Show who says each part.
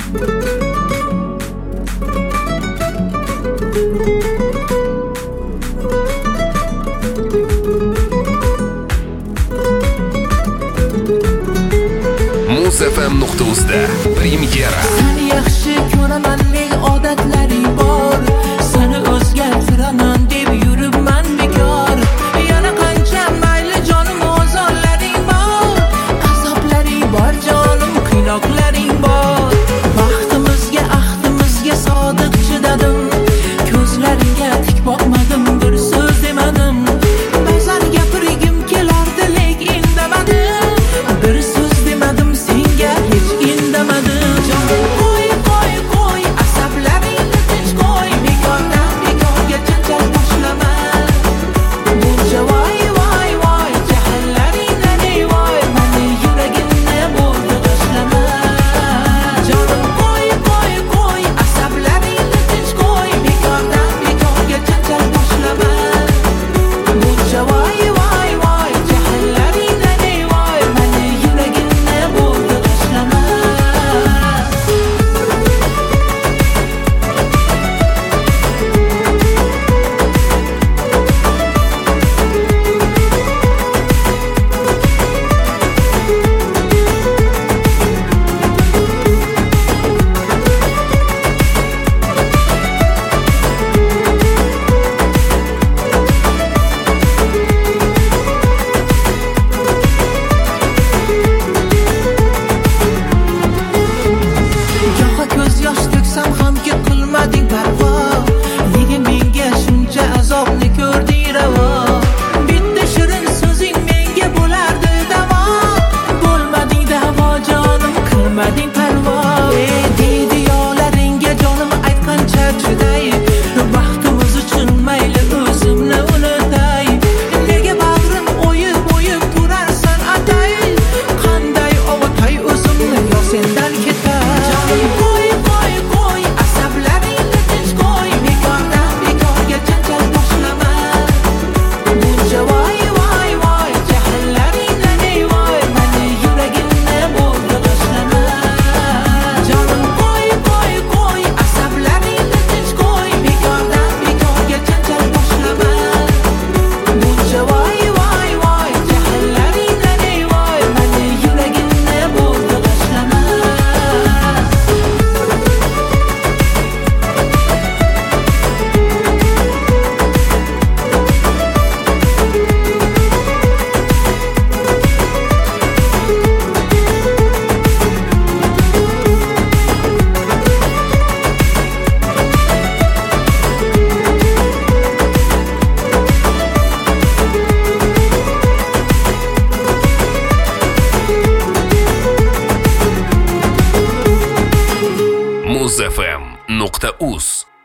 Speaker 1: muzfm.uz'da premyera.
Speaker 2: Seni yaxshi ko'raman, odatlaring bor. Seni o'zgartiraman deb yuribman bekor. Yana qancha mayli jonim ozorlaring bor. Azoplaring bor jonim, qiynoqlaring bor. Baxtimizga, ahdimizga sodiq chidadim. Ko'zlaringga tik boqmadim, bir so'z demadim. Ba'zan gapirgim kelardi, lek indamadim. Bir so'z demadim senga, hech indamadim. Jonim qo'y, asablaringni tinch qo'y. Bekordan bekorga janjal boshlama. Buncha voy, jahillaringdan ey voy. Mani yuragimni bo'ldi tashlama. Jonim qo'y, asablaringni tinch qo'y. Bekordan bekorga janjal boshlama. Buncha voy, jahillaringdan ey voy. Mani yuragimni bo'ldi tashlama. Yo'q ko'z yosh to'ksam hamki qilmading parvo. Nega menga shuncha azobni ko'rding ravo? Bitta shirin so'zing menga bo'lardi davo. Bo'lmading davo jonim, qilmading parvo. Deydi yo'laringga jonim aytqancha chiday. Baxtimiz uchun mayli o'zimni unutay. Nega bag'rim o'yib turarsan atay? Qanday ovutay o'zimni yo sendan ketay? Jonim qo'y, asablaringni tinch qo'y. Bekordan bekorga janjal boshlama. Buncha voy, jahillaringdan ey voy. Mani yuragimni bo'ldi tashlama. Jonim qo'y, asablaringni tinch qo'y. Bekordan bekorga janjal boshlama. Buncha voy, jahillaringdan ey voy. Mani yuragimni bo'ldi tashlama.
Speaker 1: muzfm.uz